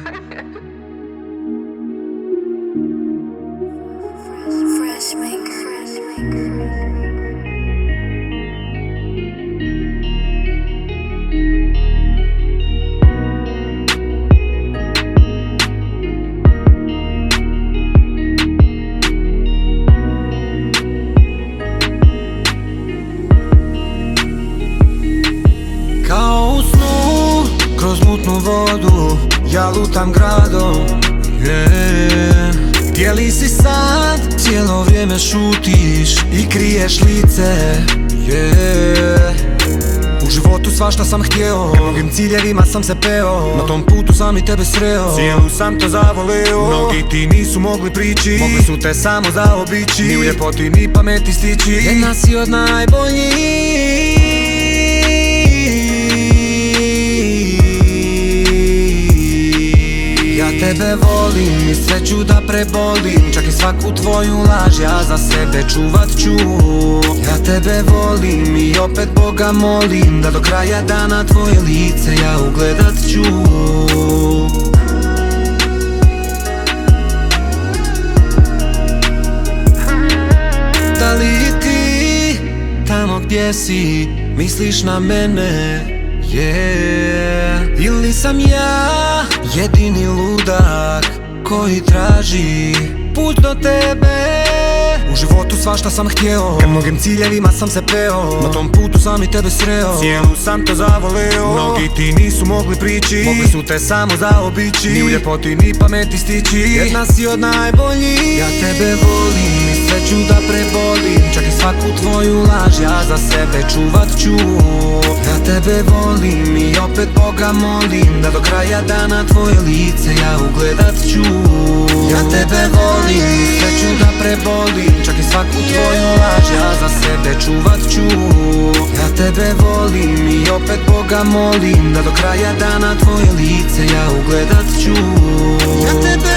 Fresh maker. Kao u snu, kroz mutnu vodu, ja lutam gradom, Gdje li si sad, cijelo vrijeme šutiš i kriješ lice, U životu svašta sam htjeo, mnogim ciljevima sam se peo, na tom putu sam i tebe sreo, cijelu sam te zavoleo. Mnogi ti nisu mogli prići, mogli su te samo zaobići, ni u ljepoti ni pameti stići. Jedna si od najboljih. Ja tebe volim i sve ću da prebolim, čak i svaku tvoju laž ja za sebe čuvat ću. Ja tebe volim i opet Boga molim da do kraja dana tvoje lice ja ugledat ću. Da li ti tamo gdje si misliš na mene, ili sam ja jedini ludak koji traži put do tebe? U životu svašta sam htjeo, mnogim ciljevima sam se peo, na tom putu sam i tebe sreo, cijelu sam te zavoleo. Mnogi ti nisu mogli prići, mogli su te samo zaobići, ni u ljepoti ni pameti stići. Jedna si od najboljih. Ja tebe volim i sve ću da prebolim, čak i svaku tvoju laž ja za sebe čuvat ću. Ja tebe volim i opet Boga molim da do kraja dana tvoje lice ja ugledat ću. Ja tebe volim i sve ću da prebolim, čak i svaku tvoju laž ja za sebe čuvat ću. Ja tebe volim i opet Boga molim da do kraja dana tvoje lice ja ugledat ću. Ja tebe